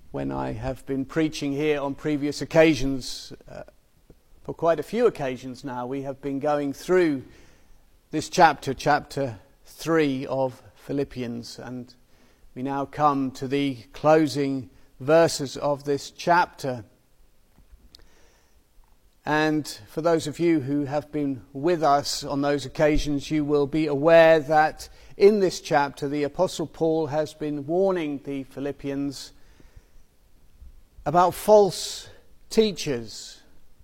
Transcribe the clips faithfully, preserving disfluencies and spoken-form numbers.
when I have been preaching here on previous occasions, uh, for quite a few occasions now, we have been going through this chapter, chapter three of Philippians, and we now come to the closing verses of this chapter. And for those of you who have been with us on those occasions, you will be aware that in this chapter the Apostle Paul has been warning the Philippians about false teachers.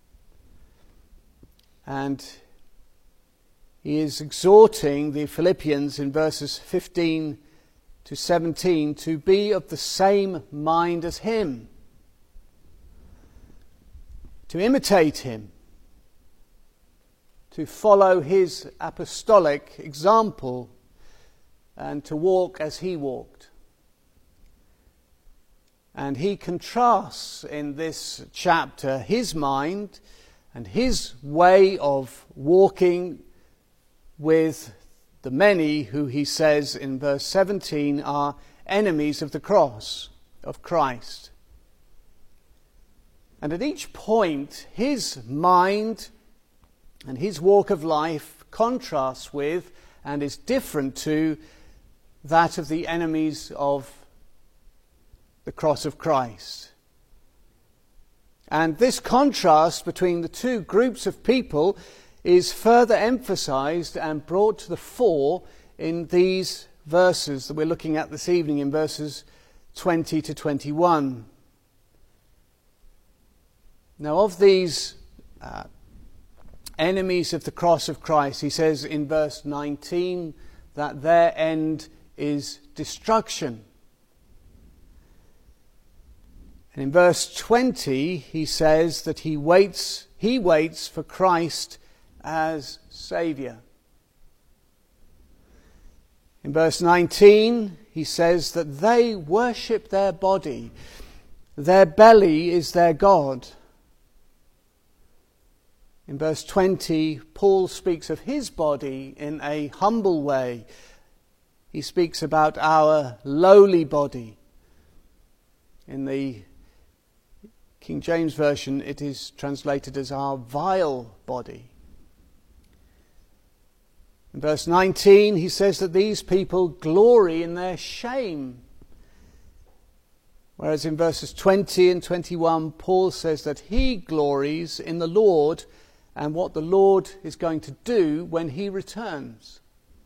And he is exhorting the Philippians in verses fifteen to seventeen to be of the same mind as him, to imitate him, to follow his apostolic example, and to walk as he walked. And he contrasts in this chapter his mind and his way of walking with the many who he says in verse seventeen are enemies of the cross of Christ. And at each point, his mind and his walk of life contrasts with and is different to that of the enemies of the cross of Christ. And this contrast between the two groups of people is further emphasized and brought to the fore in these verses that we're looking at this evening, in verses twenty to twenty-one. Now, of these uh, enemies of the cross of Christ, he says in verse nineteen that their end is destruction. And in verse twenty, he says that he waits, he waits for Christ as Saviour. In verse nineteen, he says that they worship their body. Their belly is their God. In verse twenty, Paul speaks of his body in a humble way. He speaks about our lowly body. In the King James Version, it is translated as our vile body. In verse nineteen, he says that these people glory in their shame. Whereas in verses twenty and twenty-one, Paul says that he glories in the Lord and what the Lord is going to do when he returns.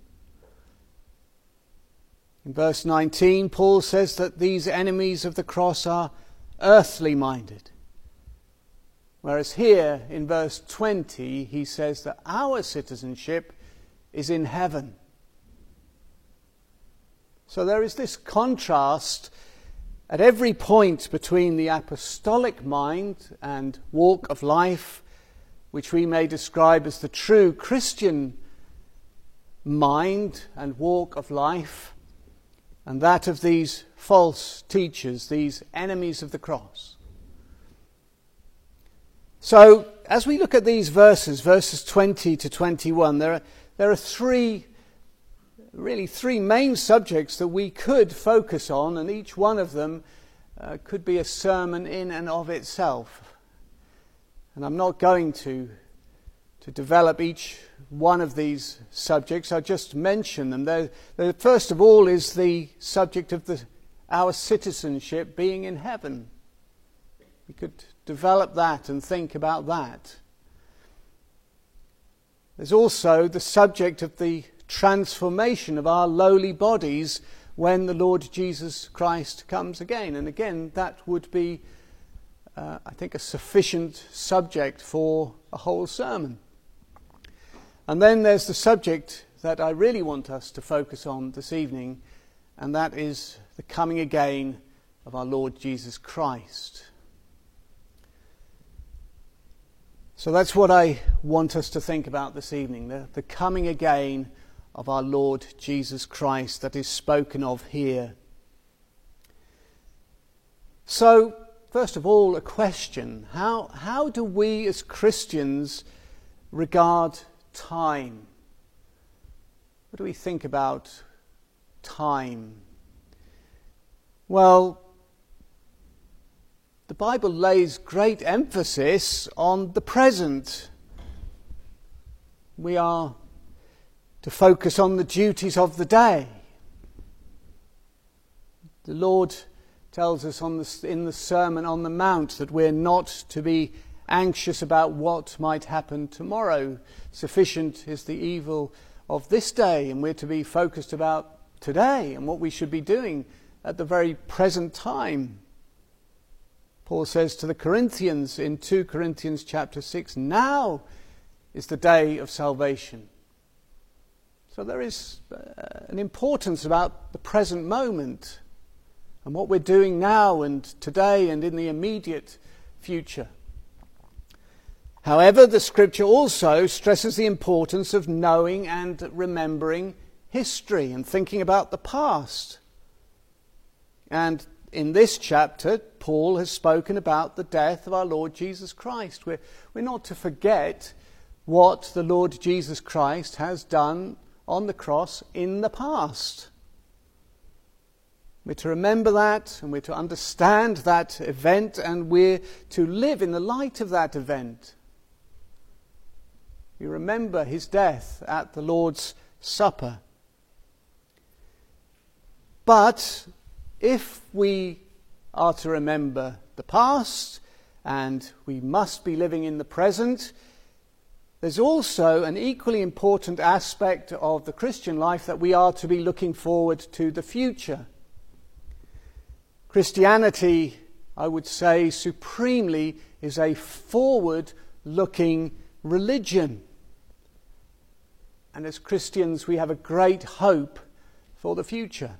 In verse nineteen, Paul says that these enemies of the cross are earthly minded. Whereas here in verse twenty, he says that our citizenship is in heaven. So there is this contrast at every point between the apostolic mind and walk of life, which we may describe as the true Christian mind and walk of life, and that of these false teachers, these enemies of the cross. So, as we look at these verses, verses twenty to twenty-one, there are, there are three, really three main subjects that we could focus on, and each one of them uh, could be a sermon in and of itself. And I'm not going to, to develop each one of these subjects. I'll just mention them. They're, they're, first of all is the subject of the, our citizenship being in heaven. We could develop that and think about that. There's also the subject of the transformation of our lowly bodies when the Lord Jesus Christ comes again. And again, that would be, uh, I think, a sufficient subject for a whole sermon. And then there's the subject that I really want us to focus on this evening, and that is the coming again of our Lord Jesus Christ. So that's what I want us to think about this evening, the, the coming again of our Lord Jesus Christ that is spoken of here. So, first of all, a question. How, how do we as Christians regard time? What do we think about time? Well, the Bible lays great emphasis on the present. We are to focus on the duties of the day. The Lord tells us on the, in the Sermon on the Mount that we're not to be anxious about what might happen tomorrow. Sufficient is the evil of this day, and we're to be focused about today and what we should be doing at the very present time. Paul says to the Corinthians in two Corinthians chapter six, now is the day of salvation. So there is uh, an importance about the present moment and what we're doing now and today and in the immediate future. However, the Scripture also stresses the importance of knowing and remembering history and thinking about the past. And in this chapter, Paul has spoken about the death of our Lord Jesus Christ. We're, we're not to forget what the Lord Jesus Christ has done on the cross in the past. We're to remember that, and we're to understand that event, and we're to live in the light of that event. We remember his death at the Lord's Supper. But if we are to remember the past, and we must be living in the present, there's also an equally important aspect of the Christian life that we are to be looking forward to the future. Christianity, I would say, supremely is a forward-looking religion. And as Christians, we have a great hope for the future.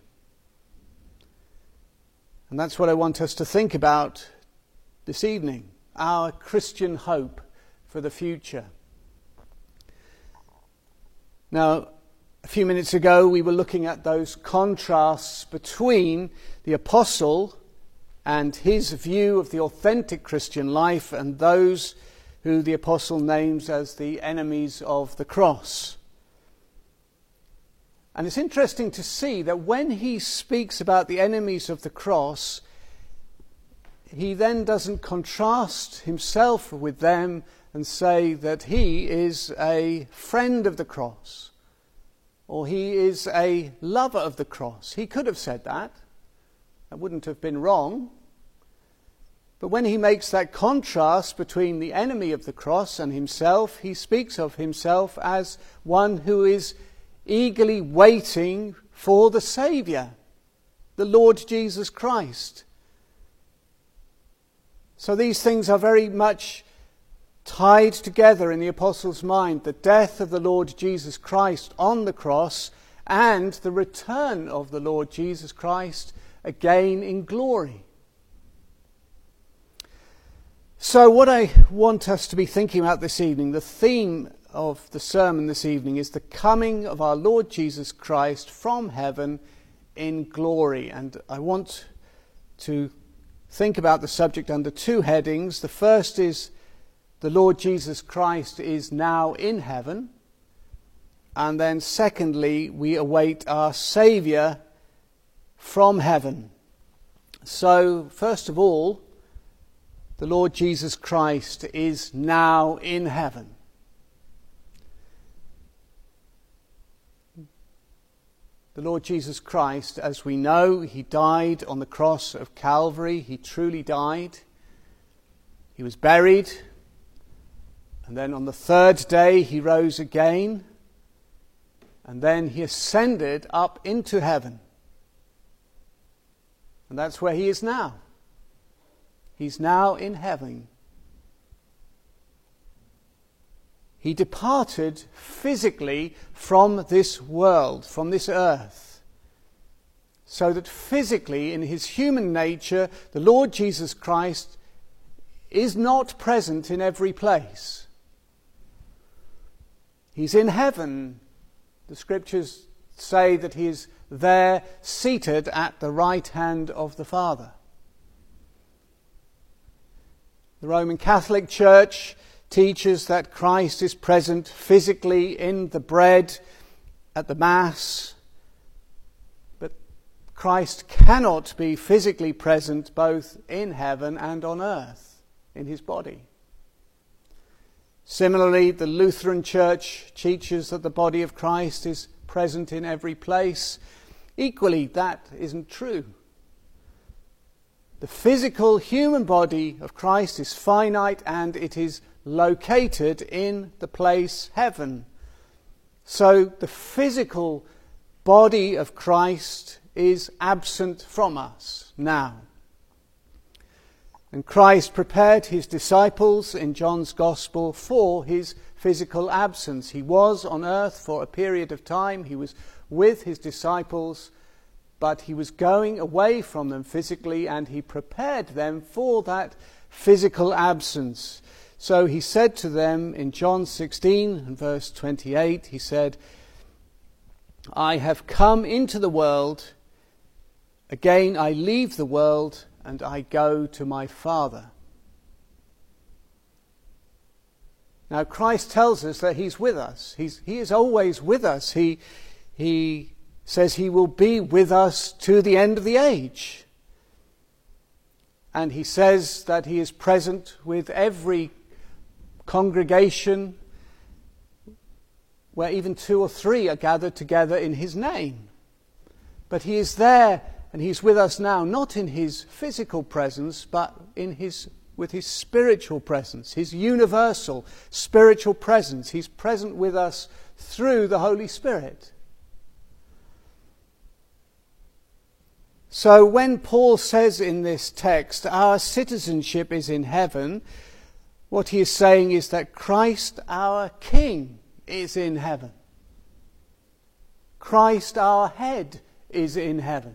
And that's what I want us to think about this evening, our Christian hope for the future. Now, a few minutes ago, we were looking at those contrasts between the apostle and his view of the authentic Christian life and those who the apostle names as the enemies of the cross. And it's interesting to see that when he speaks about the enemies of the cross, he then doesn't contrast himself with them and say that he is a friend of the cross, or he is a lover of the cross. He could have said that. That wouldn't have been wrong. But when he makes that contrast between the enemy of the cross and himself, he speaks of himself as one who is eagerly waiting for the Saviour, the Lord Jesus Christ. So these things are very much tied together in the apostle's mind, the death of the Lord Jesus Christ on the cross and the return of the Lord Jesus Christ again in glory. So what I want us to be thinking about this evening, the theme of the sermon this evening, is the coming of our Lord Jesus Christ from heaven in glory. And I want to think about the subject under two headings. The first is the Lord Jesus Christ is now in heaven. And then secondly, we await our Saviour from heaven. So, first of all, the Lord Jesus Christ is now in heaven. The Lord Jesus Christ, as we know, he died on the cross of Calvary. He truly died. He was buried. And then on the third day he rose again. And then he ascended up into heaven. And that's where he is now. He's now in heaven. He departed physically from this world, from this earth, so that physically in his human nature, the Lord Jesus Christ is not present in every place. He's in heaven. The Scriptures say that he is there seated at the right hand of the Father. The Roman Catholic Church teaches that Christ is present physically in the bread at the Mass, but Christ cannot be physically present both in heaven and on earth, in his body. Similarly, the Lutheran Church teaches that the body of Christ is present in every place. Equally, that isn't true. The physical human body of Christ is finite and it is located in the place heaven. So the physical body of Christ is absent from us now. And Christ prepared his disciples in John's Gospel for his physical absence. He was on earth for a period of time. He was with his disciples, but he was going away from them physically, and he prepared them for that physical absence. So he said to them in John sixteen and verse twenty-eight, he said, I have come into the world, again I leave the world, and I go to my Father. Now Christ tells us that he's with us. He's, he is always with us. He, he says he will be with us to the end of the age. And he says that he is present with every congregation where even two or three are gathered together in his name. But he is there and he's with us now, not in his physical presence, but in his with his spiritual presence, his universal spiritual presence. He's present with us through the Holy Spirit. So when Paul says in this text, our citizenship is in heaven, what he is saying is that Christ our King is in heaven. Christ our head is in heaven.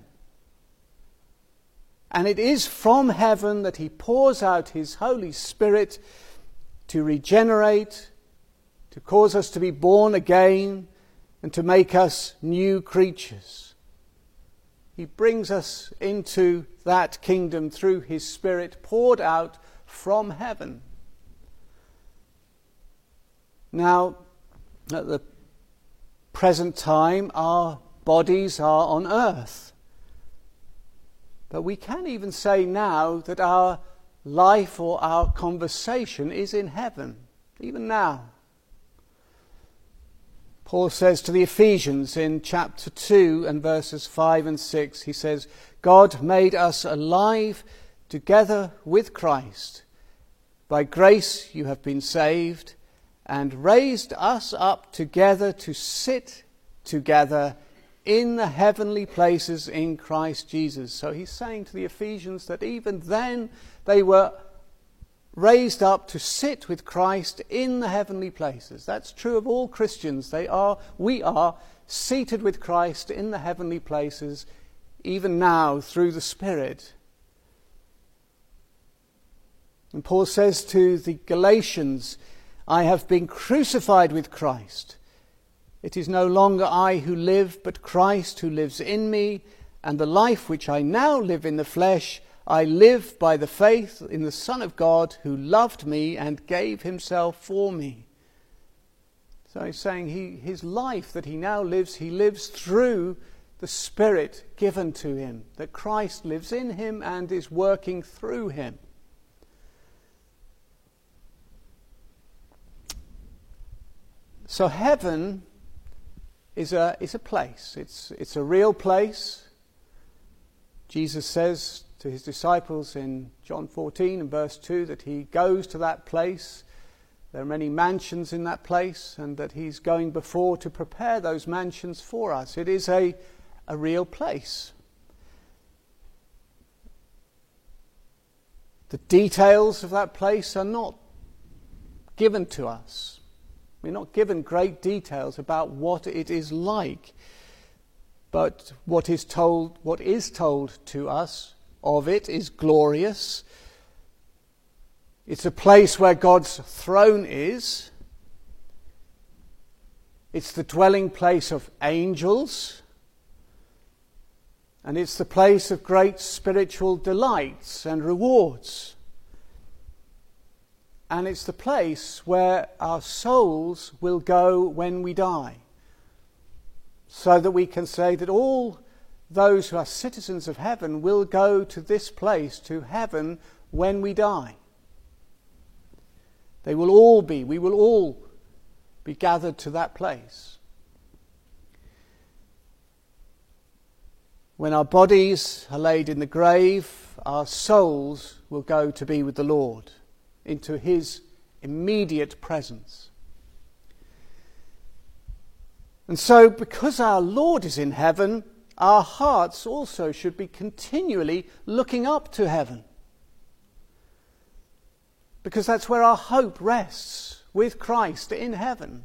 And it is from heaven that he pours out his Holy Spirit to regenerate, to cause us to be born again, and to make us new creatures. He brings us into that kingdom through his Spirit poured out from heaven. Now, at the present time, our bodies are on earth. But we can even say now that our life or our conversation is in heaven, even now. Paul says to the Ephesians in chapter two and verses five and six, he says, God made us alive together with Christ. By grace you have been saved, and raised us up together to sit together in the heavenly places in Christ Jesus. So he's saying to the Ephesians that even then they were raised up to sit with Christ in the heavenly places. That's true of all Christians. They are, we are seated with Christ in the heavenly places, even now through the Spirit. And Paul says to the Galatians, I have been crucified with Christ. It is no longer I who live, but Christ who lives in me, and the life which I now live in the flesh, I live by the faith in the Son of God who loved me and gave himself for me. So he's saying he, his life that he now lives, he lives through the Spirit given to him, that Christ lives in him and is working through him. So heaven is a is a place. It's it's a real place. Jesus says to his disciples in John fourteen and verse two that he goes to that place. There are many mansions in that place, and that he's going before to prepare those mansions for us. It is a, a real place. The details of that place are not given to us. We're not given great details about what it is like. But what is told, what is told to us of it is glorious. It's a place where God's throne is. It's the dwelling place of angels. And it's the place of great spiritual delights and rewards. And it's the place where our souls will go when we die. So that we can say that all those who are citizens of heaven will go to this place, to heaven, when we die. They will all be, we will all be gathered to that place. When our bodies are laid in the grave, our souls will go to be with the Lord, into his immediate presence. And so, because our Lord is in heaven, our hearts also should be continually looking up to heaven. Because that's where our hope rests, with Christ in heaven.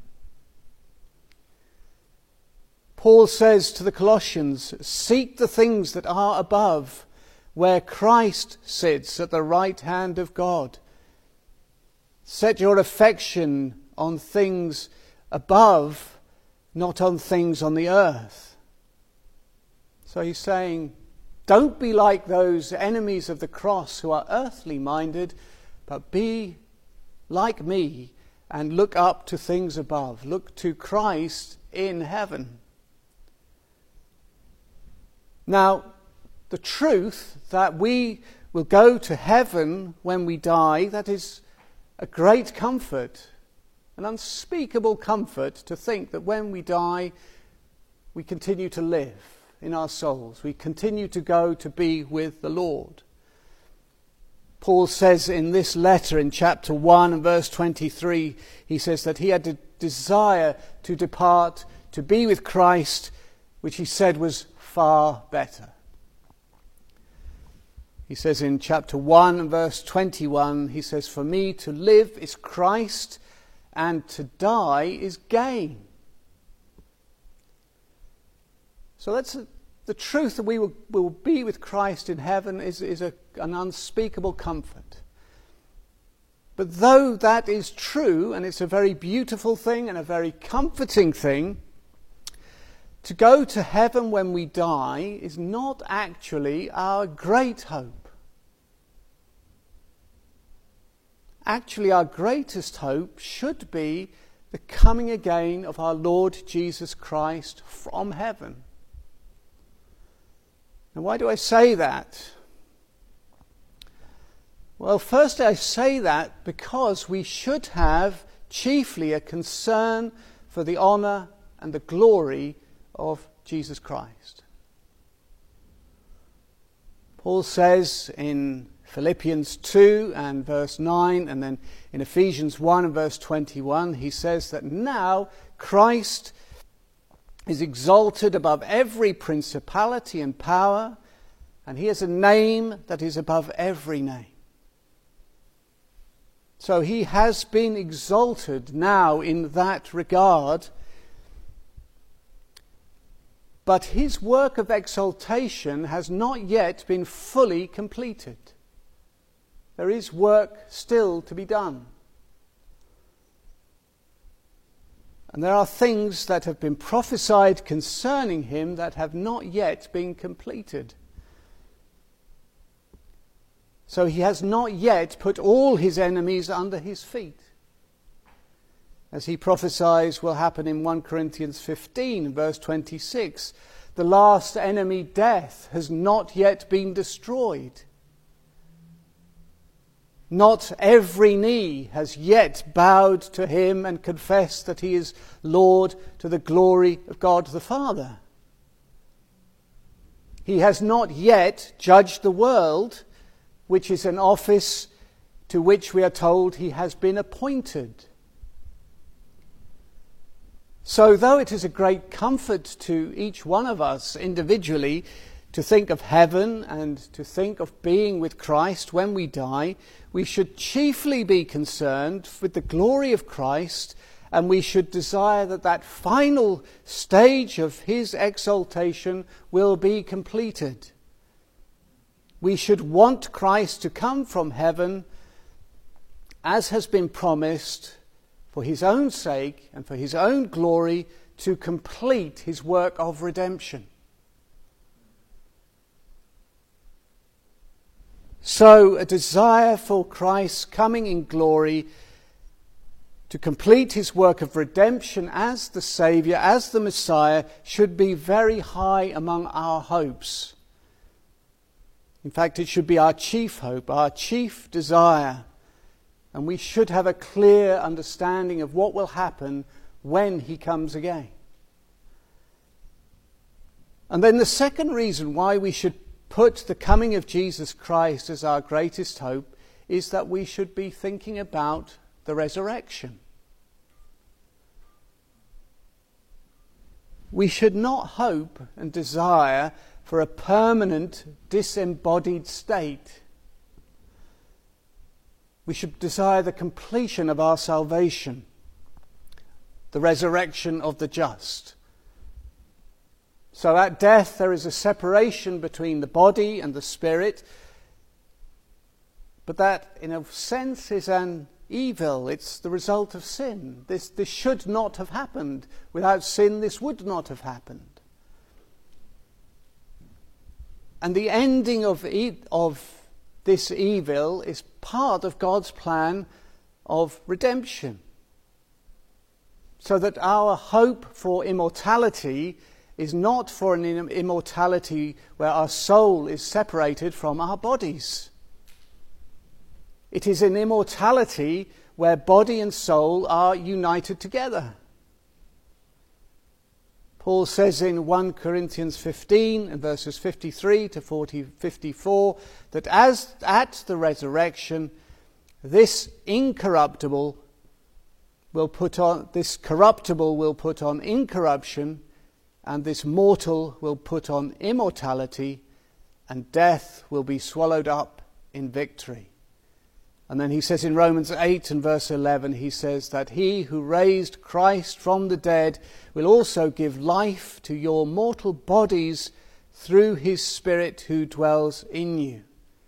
Paul says to the Colossians, "Seek the things that are above, where Christ sits at the right hand of God. Set your affection on things above, not on things on the earth." So he's saying, don't be like those enemies of the cross who are earthly minded, but be like me and look up to things above. Look to Christ in heaven. Now, the truth that we will go to heaven when we die, that is a great comfort, an unspeakable comfort to think that when we die, we continue to live in our souls. We continue to go to be with the Lord. Paul says in this letter in chapter one and verse twenty-three, he says that he had a desire to depart, to be with Christ, which he said was far better. He says in chapter one and verse twenty-one, he says, "For me to live is Christ, and to die is gain." So that's a, the truth that we will, will be with Christ in heaven is, is a, an unspeakable comfort. But though that is true, and it's a very beautiful thing and a very comforting thing, to go to heaven when we die is not actually our great hope. Actually, our greatest hope should be the coming again of our Lord Jesus Christ from heaven. And why do I say that? Well, first I say that because we should have chiefly a concern for the honour and the glory of Jesus Christ. Paul says in Philippians two and verse nine, and then in Ephesians one and verse twenty-one, he says that now Christ is exalted above every principality and power, and he has a name that is above every name. So he has been exalted now in that regard, but his work of exaltation has not yet been fully completed. There is work still to be done. And there are things that have been prophesied concerning him that have not yet been completed. So he has not yet put all his enemies under his feet. As he prophesies will happen in First Corinthians fifteen, verse twenty-six, the last enemy, death, has not yet been destroyed. Not every knee has yet bowed to him and confessed that he is Lord, to the glory of God the Father. He has not yet judged the world, which is an office to which we are told he has been appointed. So though it is a great comfort to each one of us individually to think of heaven and to think of being with Christ when we die, we should chiefly be concerned with the glory of Christ, and we should desire that that final stage of his exaltation will be completed. We should want Christ to come from heaven, as has been promised, for his own sake and for his own glory, to complete his work of redemption. So a desire for Christ's coming in glory to complete his work of redemption as the Saviour, as the Messiah, should be very high among our hopes. In fact, it should be our chief hope, our chief desire, and we should have a clear understanding of what will happen when he comes again. And then the second reason why we should put the coming of Jesus Christ as our greatest hope is that we should be thinking about the resurrection. We should not hope and desire for a permanent disembodied state. We should desire the completion of our salvation, the resurrection of the just. So at death there is a separation between the body and the spirit, but that in a sense is an evil. It's the result of sin. This, this should not have happened. Without sin, this would not have happened. And the ending of, e- of this evil is part of God's plan of redemption. So that our hope for immortality is not for an immortality where our soul is separated from our bodies. It is an immortality where body and soul are united together. Paul says in First Corinthians fifteen, and verses fifty-three to fifty-four, that as at the resurrection, this incorruptible will put on, this corruptible will put on incorruption, and this mortal will put on immortality, and death will be swallowed up in victory. And then he says in Romans eight and verse eleven, he says that he who raised Christ from the dead will also give life to your mortal bodies through his Spirit who dwells in you.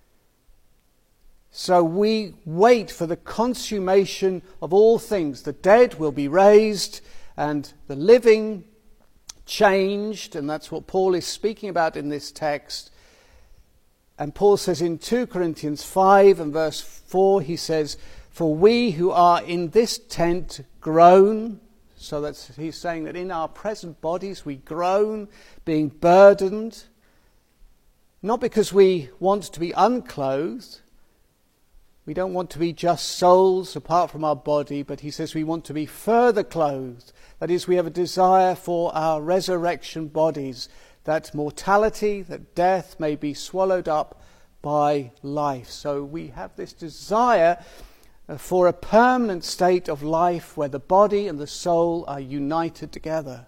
So we wait for the consummation of all things. The dead will be raised and the living changed, and that's what Paul is speaking about in this text. And Paul says in Second Corinthians five and verse four, he says, for we who are in this tent groan, so that's, he's saying that in our present bodies we groan, being burdened, not because we want to be unclothed, we don't want to be just souls apart from our body, but he says we want to be further clothed. That is, we have a desire for our resurrection bodies, that mortality, that death may be swallowed up by life. So we have this desire for a permanent state of life where the body and the soul are united together.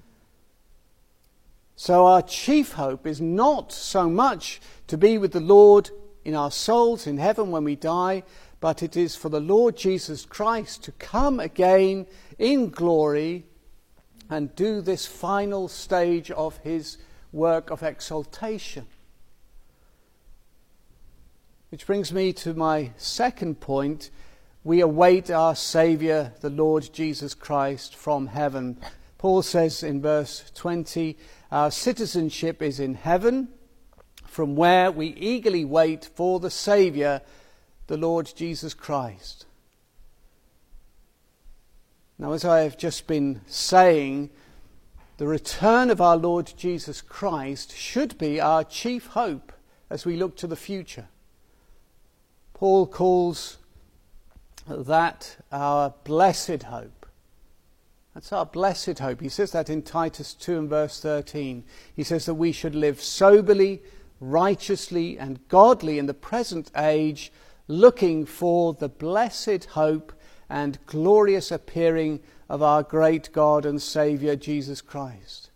So our chief hope is not so much to be with the Lord in our souls in heaven when we die, but it is for the Lord Jesus Christ to come again in glory and do this final stage of his work of exaltation. Which brings me to my second point. We await our Saviour, the Lord Jesus Christ, from heaven. Paul says in verse twenty, our citizenship is in heaven, from where we eagerly wait for the Saviour, the Lord Jesus Christ. Now, as I have just been saying, the return of our Lord Jesus Christ should be our chief hope as we look to the future. Paul calls that our blessed hope. That's our blessed hope. He says that in Titus two and verse thirteen. He says that we should live soberly, righteously and godly in the present age, looking for the blessed hope and glorious appearing of our great God and Saviour Jesus Christ.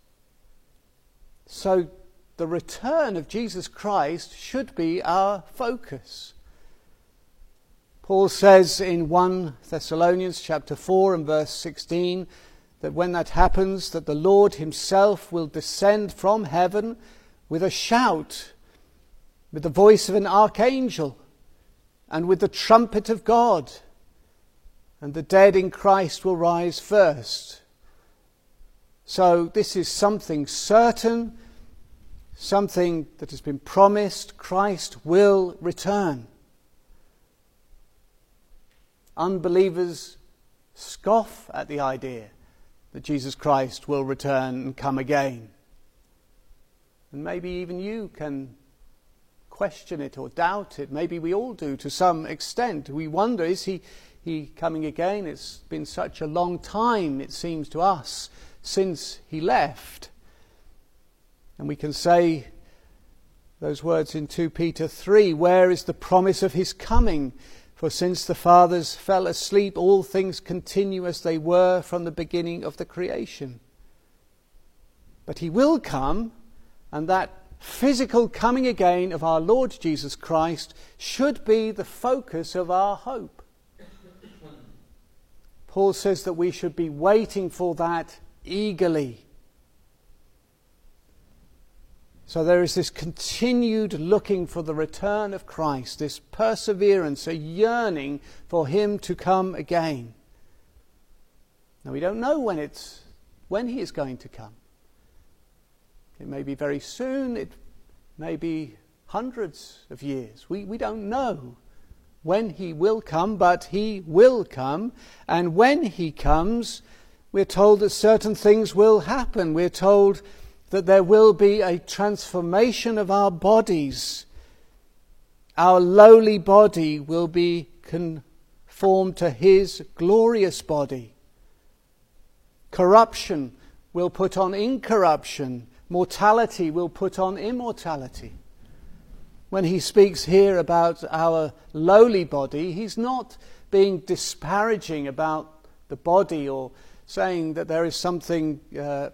So the return of Jesus Christ should be our focus. Paul says in First Thessalonians chapter four and verse sixteen that when that happens, that the Lord himself will descend from heaven with a shout, with the voice of an archangel, and with the trumpet of God, and the dead in Christ will rise first. So this is something certain, something that has been promised. Christ will return. Unbelievers scoff at the idea that Jesus Christ will return and come again. And maybe even you can question it or doubt it. Maybe we all do to some extent. We wonder, is he, he coming again? It's been such a long time, it seems to us, since he left. And we can say those words in Second Peter three, where is the promise of his coming? For since the fathers fell asleep, all things continue as they were from the beginning of the creation. But he will come, and that physical coming again of our Lord Jesus Christ should be the focus of our hope. Paul says that we should be waiting for that eagerly. So there is this continued looking for the return of Christ, this perseverance, a yearning for him to come again. Now we don't know when it's when he is going to come. It may be very soon, it may be hundreds of years. We, we don't know when he will come, but he will come. And when he comes, we're told that certain things will happen. We're told that there will be a transformation of our bodies. Our lowly body will be conformed to his glorious body. Corruption will put on incorruption. Mortality will put on immortality. When he speaks here about our lowly body, he's not being disparaging about the body or saying that there is something uh,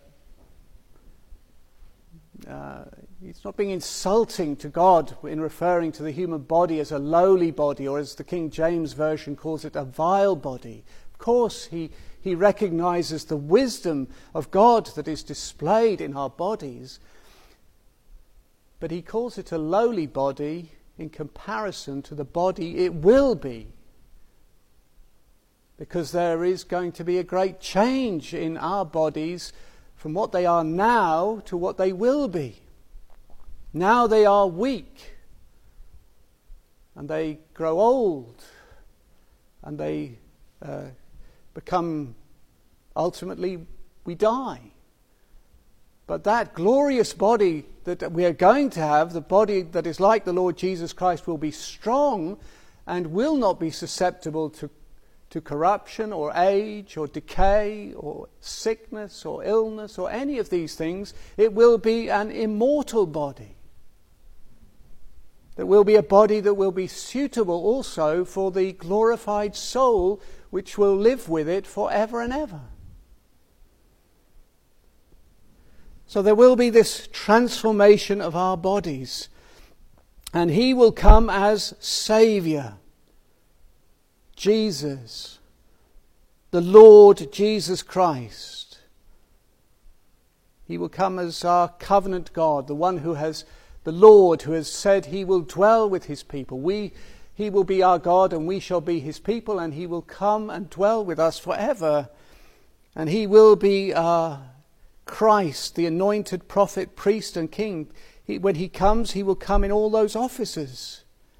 Uh, it's not being insulting to God in referring to the human body as a lowly body, or as the King James Version calls it, a vile body. Of course, he, he recognizes the wisdom of God that is displayed in our bodies, but he calls it a lowly body in comparison to the body it will be. Because there is going to be a great change in our bodies from what they are now to what they will be. Now they are weak, and they grow old, and they uh, become, ultimately, we die. But that glorious body that we are going to have, the body that is like the Lord Jesus Christ, will be strong and will not be susceptible to to corruption or age or decay or sickness or illness or any of these things. It will be an immortal body. It will be a body that will be suitable also for the glorified soul which will live with it forever and ever. So there will be this transformation of our bodies, and he will come as Saviour. Jesus, the Lord Jesus Christ. He will come as our covenant God, the one who has, the Lord who has said he will dwell with his people. We, he will be our God and we shall be his people, and he will come and dwell with us forever. And he will be our Christ, the anointed prophet, priest and king. He, when he comes, he will come in all those offices.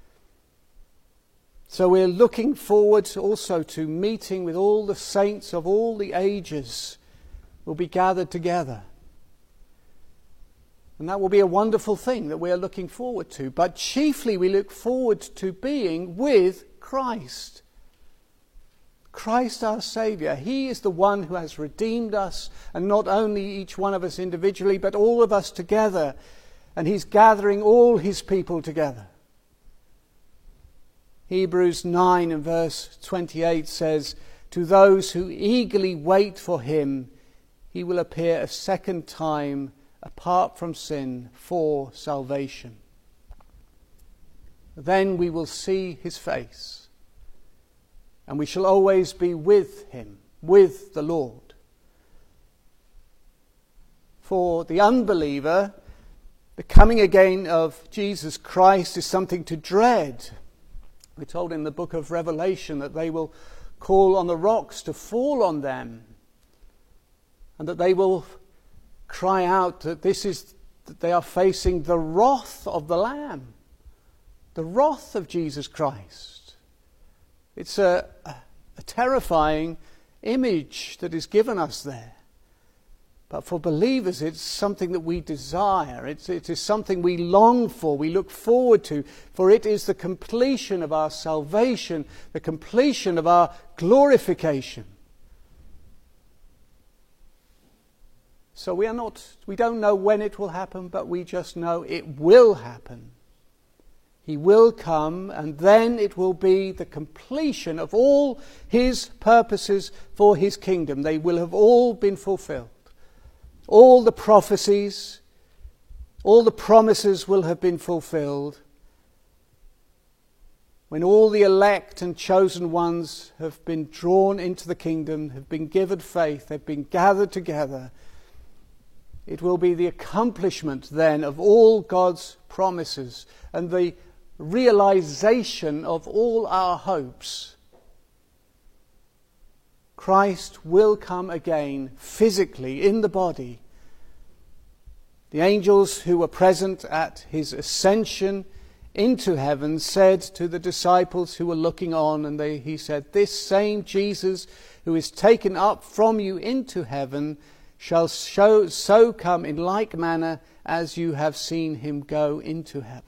So we're looking forward also to meeting with all the saints of all the ages. We'll be gathered together. And that will be a wonderful thing that we are looking forward to. But chiefly we look forward to being with Christ. Christ our Saviour. He is the one who has redeemed us, and not only each one of us individually, but all of us together. And he's gathering all his people together. Hebrews nine and verse twenty-eight says, "To those who eagerly wait for him, he will appear a second time apart from sin for salvation. Then we will see his face, and we shall always be with him, with the Lord." For the unbeliever, the coming again of Jesus Christ is something to dread. We're told in the book of Revelation that they will call on the rocks to fall on them, and that they will cry out that this is that they are facing the wrath of the Lamb, the wrath of Jesus Christ. It's a, a terrifying image that is given us there. But for believers, it's something that we desire. It's, it is something we long for, we look forward to. For it is the completion of our salvation, the completion of our glorification. So we are not, we don't know when it will happen, but we just know it will happen. He will come, and then it will be the completion of all his purposes for his kingdom. They will have all been fulfilled. All the prophecies, all the promises will have been fulfilled. When all the elect and chosen ones have been drawn into the kingdom, have been given faith, have been gathered together, it will be the accomplishment then of all God's promises and the realization of all our hopes. Christ will come again physically in the body. The angels who were present at his ascension into heaven said to the disciples who were looking on, and they, he said, "This same Jesus who is taken up from you into heaven shall show, so come in like manner as you have seen him go into heaven."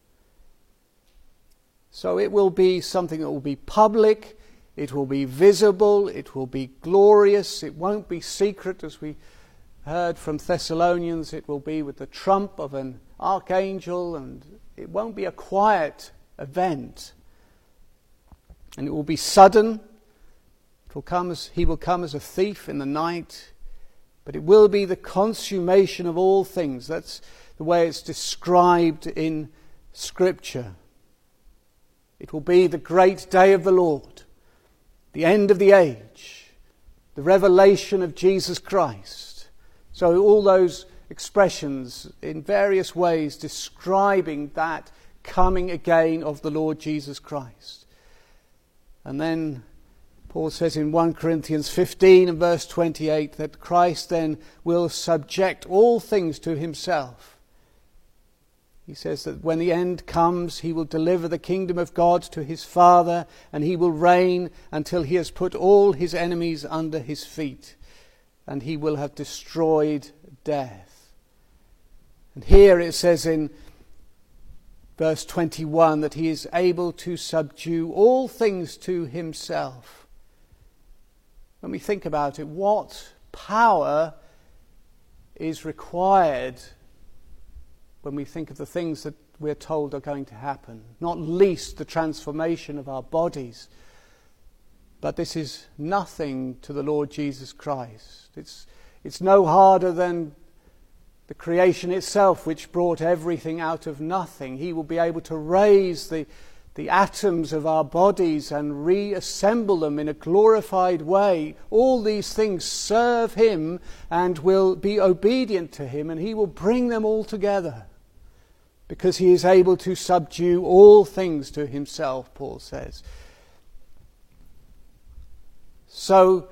So it will be something that will be public, it will be visible, it will be glorious, it won't be secret, as we heard from Thessalonians. It will be with the trump of an archangel, and it won't be a quiet event. And it will be sudden. It will come as, he will come as a thief in the night. But it will be the consummation of all things. That's the way it's described in Scripture. It will be the great day of the Lord, the end of the age, the revelation of Jesus Christ. So all those expressions in various ways describing that coming again of the Lord Jesus Christ. And then Paul says in First Corinthians fifteen and verse twenty-eight that Christ then will subject all things to himself. He says that when the end comes, he will deliver the kingdom of God to his Father, and he will reign until he has put all his enemies under his feet, and he will have destroyed death. And here it says in verse twenty-one that he is able to subdue all things to himself. When we think about it, what power is required when we think of the things that we're told are going to happen? Not least the transformation of our bodies. But this is nothing to the Lord Jesus Christ. It's, it's no harder than the creation itself, which brought everything out of nothing. He will be able to raise the, the atoms of our bodies and reassemble them in a glorified way. All these things serve him and will be obedient to him, and he will bring them all together, because he is able to subdue all things to himself, Paul says. So,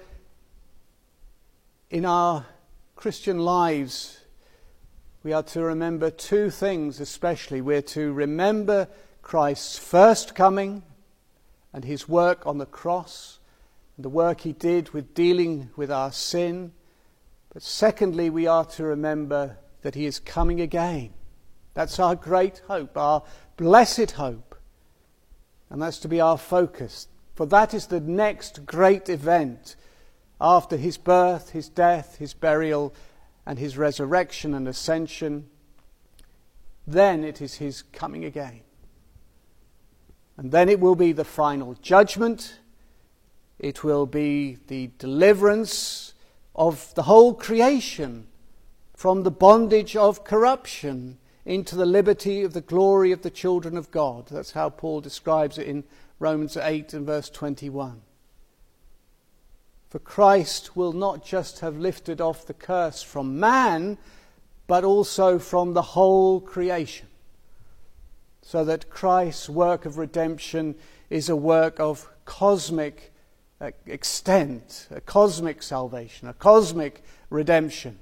in our Christian lives, we are to remember two things especially. We're to remember Christ's first coming and his work on the cross, and the work he did with dealing with our sin. But secondly, we are to remember that he is coming again. That's our great hope, our blessed hope. And that's to be our focus. For that is the next great event after his birth, his death, his burial, and his resurrection and ascension. Then it is his coming again. And then it will be the final judgment. It will be the deliverance of the whole creation from the bondage of corruption into the liberty of the glory of the children of God. That's how Paul describes it in Romans eight and verse twenty-one. For Christ will not just have lifted off the curse from man, but also from the whole creation. So that Christ's work of redemption is a work of cosmic extent, a cosmic salvation, a cosmic redemption.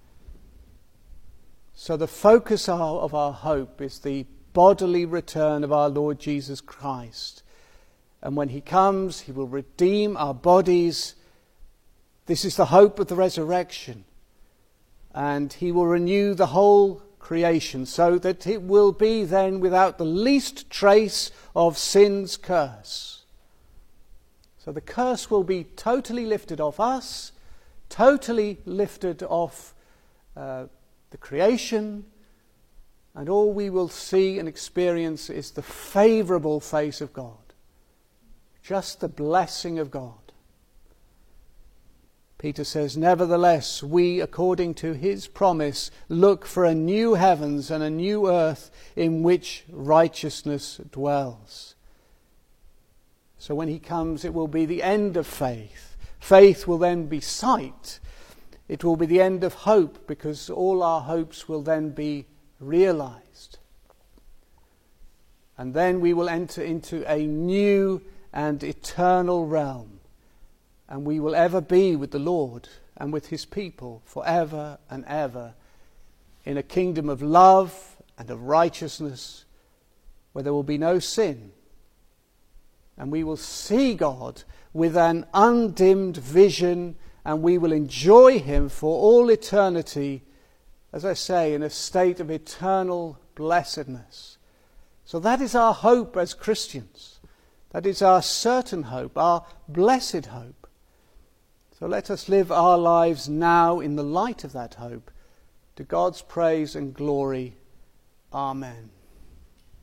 So the focus of our hope is the bodily return of our Lord Jesus Christ. And when he comes, he will redeem our bodies This is the hope of the resurrection. And he will renew the whole creation so that it will be then without the least trace of sin's curse. So the curse will be totally lifted off us, totally lifted off uh, the creation, and all we will see and experience is the favourable face of God. Just the blessing of God. Peter says, nevertheless, we, according to his promise, look for a new heavens and a new earth in which righteousness dwells. So when he comes, it will be the end of faith. Faith will then be sight. It will be the end of hope, because all our hopes will then be realized. And then we will enter into a new and eternal realm. And we will ever be with the Lord and with his people forever and ever in a kingdom of love and of righteousness where there will be no sin. And we will see God with an undimmed vision, and we will enjoy him for all eternity, as I say, in a state of eternal blessedness. So that is our hope as Christians. That is our certain hope, our blessed hope. So let us live our lives now in the light of that hope, to God's praise and glory. Amen.